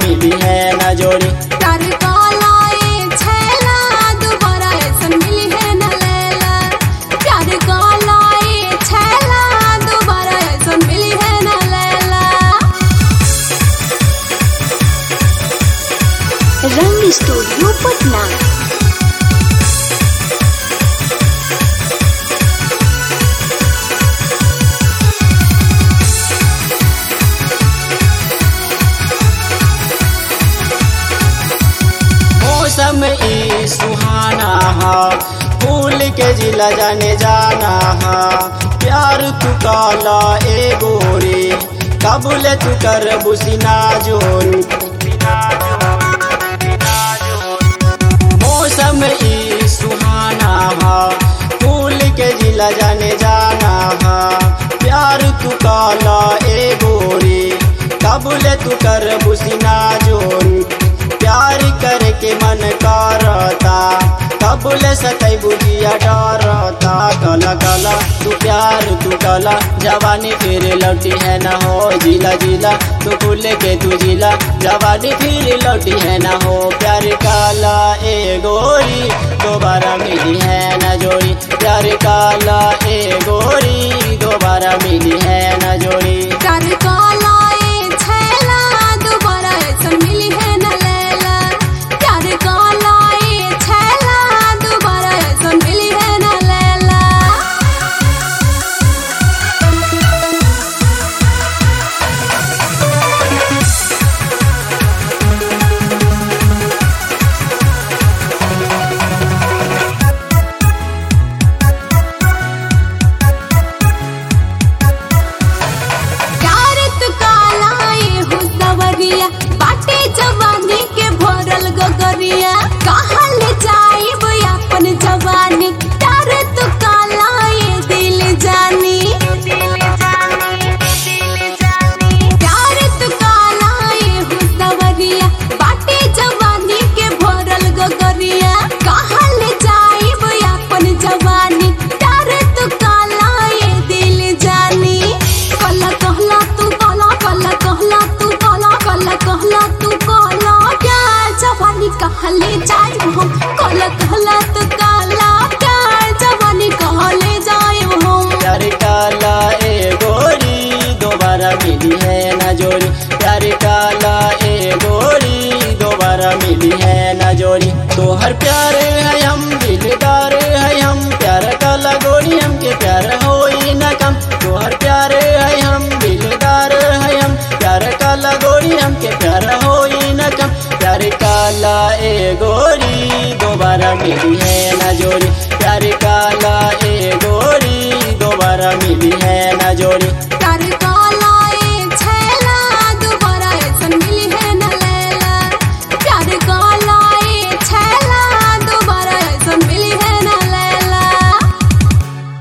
मिली है न जोड़ी। प्यार काला ए छैला दोबारा ऐसन मिली है न लैला। प्यार काला ए छैला दोबारा ऐसन मिली है न लैला। रंग स्टूडियो पटना। मौसम ई सुहाना हा, फूल के जिला जाने जाना हा। प्यार तू काला ए गोरी, कबूल तू कर बुसिना जोरी। मौसम ई सुहाना हा, फूल के जिला जाने जाना हा। प्यार तू काला ए गोरी, कबूल तू कर बुसिना जोरी। प्यार करके मन करता, कबूल सतई बुझिया डरता। काला काला तू प्यार तू काला, जवानी फिर लौटी है न हो। जिला जिला तू भूल के तू जिला, जवानी फिर लौटी है न हो। प्यार काला ए गोरी, दोबारा मिली है न जोड़ी। प्यार काला ए गोरी, दोबारा मिली है न जोड़ी। प्यार काला ए छैला दोबारा ऐसन मिली है न लैला। प्यार काला ए छैला दोबारा ऐसन मिली है न लैला। प्यार तू काला ए हो सवरिया, बाटे जवानी के भरल गगरिया। कहाँ ले जाइब अपन जवानी, प्यार तू काला ए दिल जानी। प्यार तू काला ए हो सवरिया, बाटे जवानी के भरल गगरिया। कहाँ ले जाइब अपन जवानी, प्यार तू काला ए दिल जानी। कला कहला तू काला, कला कहला तू काला, कला कहला तू काला। प्यार जवानी कहाँ ले जाइब हम, कला कहला तू काला। प्यार जवानी कहाँ ले जाइब हम। प्यार काला ए गोरी, दोबारा मिली है न जोड़ी। प्यार काला ए गोरी, दोबारा मिली है न जोड़ी। तोहर प्यार है हम दिलदार है हम, प्यार काला गोरी हमके प्यार होई न कम। तोहर प्यार है हम दिलदार है हम, प्यार काला गोरी हमके प्यार होई न कम। प्यार काला ए गोरी, दोबारा मिली है न जोड़ी। प्यार काला ए गोरी, दोबारा मिली है